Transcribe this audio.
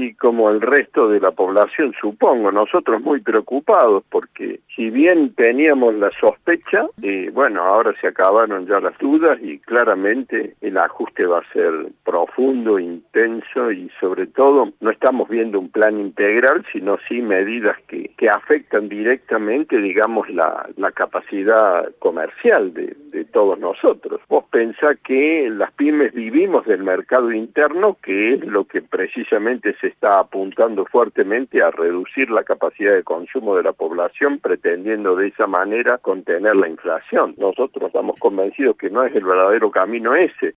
Y como el resto de la población, supongo, nosotros muy preocupados porque si bien teníamos la sospecha, bueno, ahora se acabaron ya las dudas y claramente el ajuste va a ser profundo, intenso y sobre todo no estamos viendo un plan integral, sino sí medidas que afectan directamente, digamos, la capacidad comercial de todos nosotros. Vos pensás que las pymes vivimos del mercado interno, que es lo que precisamente se está apuntando fuertemente a reducir la capacidad de consumo de la población, pretendiendo de esa manera contener la inflación. Nosotros estamos convencidos que no es el verdadero camino ese.